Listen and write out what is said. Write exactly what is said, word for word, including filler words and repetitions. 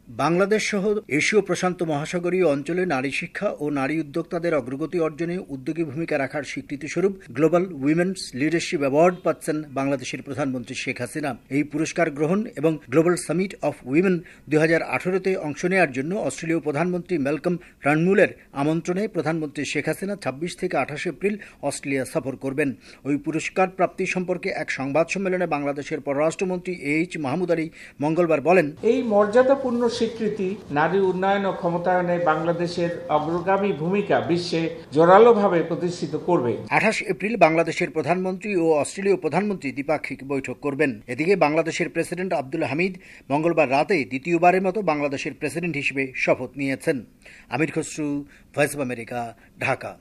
বাংলাদেশ সহ এশীয় প্রশান্ত মহাসাগরীয় অঞ্চলে নারী শিক্ষা ও নারী উদ্যোক্তাদের অগ্রগতি অর্জনে উদ্যোগী ভূমিকা রাখার স্বীকৃতিস্বরূপ গ্লোবাল উইমেন্স লিডারশিপ অ্যাওয়ার্ড পাচ্ছেন বাংলাদেশের প্রধানমন্ত্রী শেখ হাসিনা। এই পুরস্কার গ্রহণ এবং গ্লোবাল সামিট অফ উইমেন দুই হাজার আঠারোতে অংশ নেওয়ার জন্য অস্ট্রেলীয় প্রধানমন্ত্রী ম্যালকম টার্নবুলের আমন্ত্রণে প্রধানমন্ত্রী শেখ হাসিনা ছাব্বিশ থেকে আঠাশ এপ্রিল অস্ট্রেলিয়া সফর করবেন। ওই পুরস্কার প্রাপ্তি সম্পর্কে এক সংবাদ সম্মেলনে বাংলাদেশের পররাষ্ট্রমন্ত্রী এইচ মাহমুদ আলী মঙ্গলবার বলেন, এই মর্যাদাপূর্ণ স্বীকৃতি নারী উন্নয়ন ও ক্ষমতায়নে বাংলাদেশের অগ্রগামী ভূমিকা বিশ্বে জোরালোভাবে প্রতিষ্ঠিত করবে। আঠাশ এপ্রিল বাংলাদেশের প্রধানমন্ত্রী ও অস্ট্রেলীয় প্রধানমন্ত্রী দ্বিপাক্ষিক বৈঠক করবেন। এদিকে বাংলাদেশের প্রেসিডেন্ট আব্দুল হামিদ মঙ্গলবার রাতে দ্বিতীয়বারের মতো বাংলাদেশের প্রেসিডেন্ট হিসেবে শপথ নিয়েছেন। Amir Khasru, Voice of America, Dhaka.